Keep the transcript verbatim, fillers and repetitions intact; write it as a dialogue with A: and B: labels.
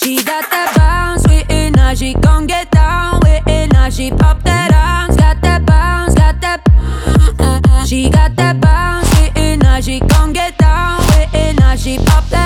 A: She got that bounce with it, now she gon' get down with it. Now she pop that ounce, got that bounce, got that. Uh, uh. She got that bounce with it, now she gon' get down with it. Now she pop that.